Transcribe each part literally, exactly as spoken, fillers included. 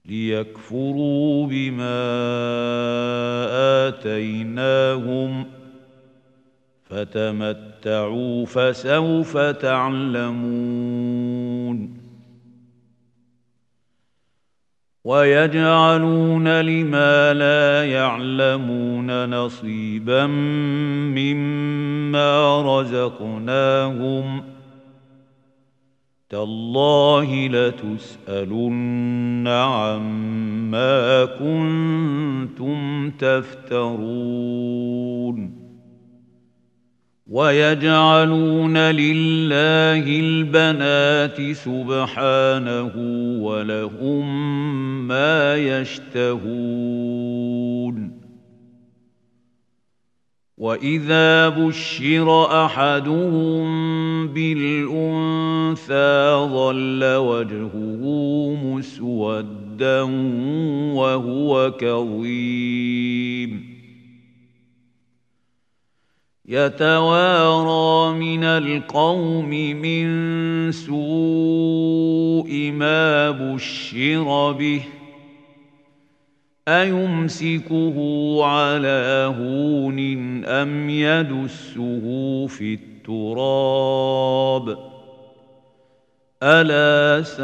ليكفروا بما آتيناهم فتمتعوا فسوف تعلمون ويجعلون لما لا يعلمون نصيبا مما رزقناهم تالله لتسألن عما كنتم تفترون ويجعلون لله البنات سبحانه ولهم ما يشتهون وإذا بشر أحدهم بالأنثى ظل وجهه مسودا وهو كظيم يتوارى من القوم من سوء ما بشر به أيمسكه على هون أم يدسه في التراب ألا ساء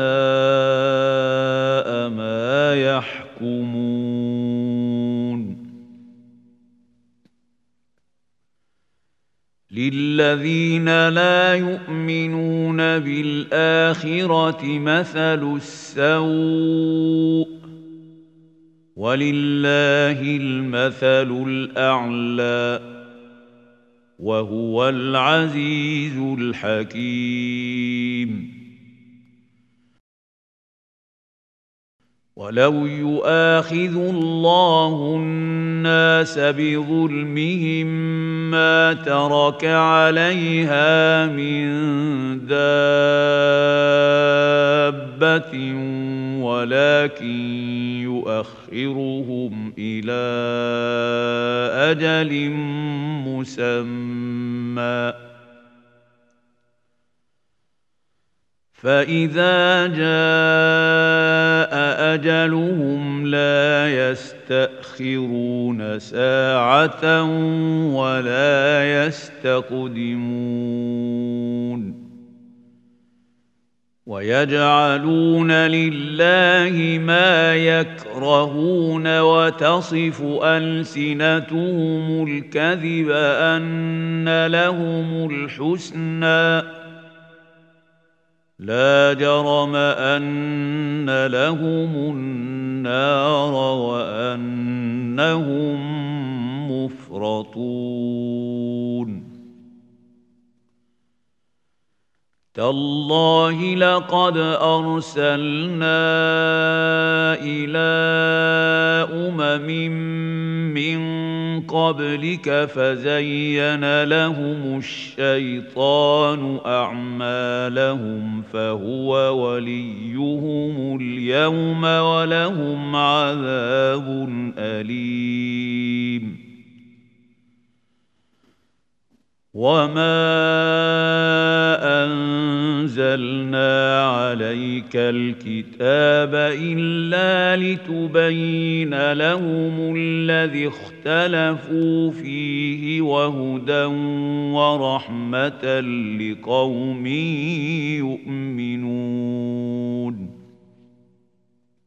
ما يحكمون للذين لا يؤمنون بالآخرة مثل السوء ولله المثل الأعلى وهو العزيز الحكيم ولو يؤاخذ الله الناس بظلمهم ما ترك عليها من دابة ولكن يؤخرهم إلى أجل مسمى فإذا جاء أجلهم لا يستأخرون ساعة ولا يستقدمون ويجعلون لله ما يكرهون وتصف ألسنتهم الكذب أن لهم الحسنى لا جرم أن لهم النار وأنهم مفرطون تالله لقد أرسلنا إلى أمم من قبلك فزين لهم الشيطان أعمالهم فهو وليهم اليوم ولهم عذاب أليم وما أنزلنا عليك الكتاب إلا لتبين لهم الذي اختلفوا فيه وهدى ورحمة لقوم يؤمنون